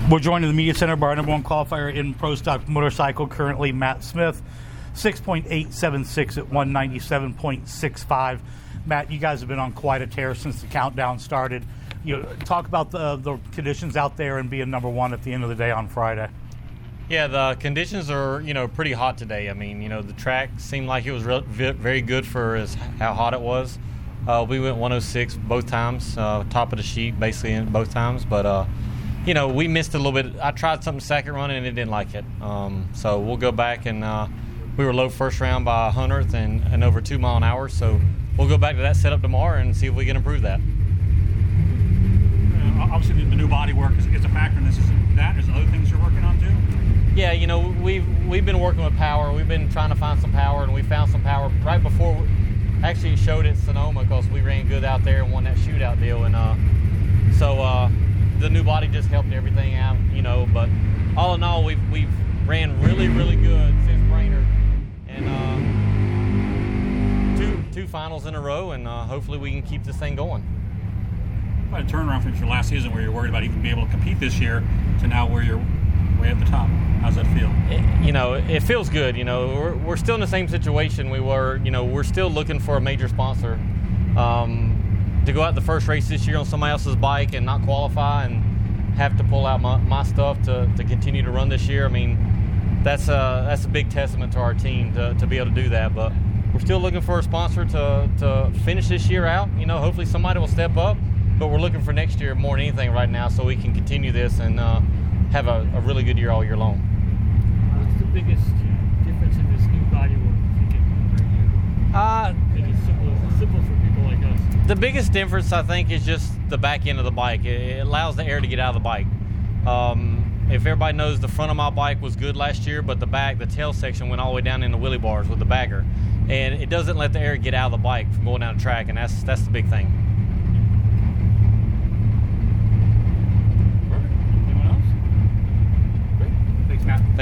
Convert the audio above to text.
We're joined in the media center by our number one qualifier in Pro Stock Motorcycle, currently Matt Smith, 6.876 at 197.65. Matt, you guys have been on quite a tear since the countdown started. Talk about the conditions out there and being number one at the end of the day on Friday. Yeah, the conditions are, pretty hot today. I mean, the track seemed like it was very good for how hot it was. We went 106 both times, top of the sheet basically in both times. But, we missed a little bit. I tried something second run and it didn't like it. So we'll go back and we were low first round by 100th and over 2 mile an hour. So we'll go back to that setup tomorrow and see if we can improve that. Obviously, the new body work is a factor in this. Is other things you're working on too? Yeah, we've been working with power. We've been trying to find some power, and we found some power right before we actually showed at Sonoma because we ran good out there and won that shootout deal. And so the new body just helped everything out, But all in all, we've ran really, really good since Brainerd, and two finals in a row, and hopefully we can keep this thing going. Quite a turnaround from your last season where you're worried about even being able to compete this year to now where you're way at the top. How's that feel? It feels good. We're still in the same situation we were. We're still looking for a major sponsor. To go out the first race this year on somebody else's bike and not qualify and have to pull out my stuff to continue to run this year, I mean, that's a big testament to our team to be able to do that. But we're still looking for a sponsor to finish this year out. Hopefully somebody will step up. But we're looking for next year more than anything right now so we can continue this and have a really good year all year long. What's the biggest difference in this new body work you can right here? It's simple for people like us. The biggest difference, I think, is just the back end of the bike. It allows the air to get out of the bike. If everybody knows, the front of my bike was good last year, but the tail section went all the way down in the wheelie bars with the bagger. And it doesn't let the air get out of the bike from going down the track, and that's the big thing.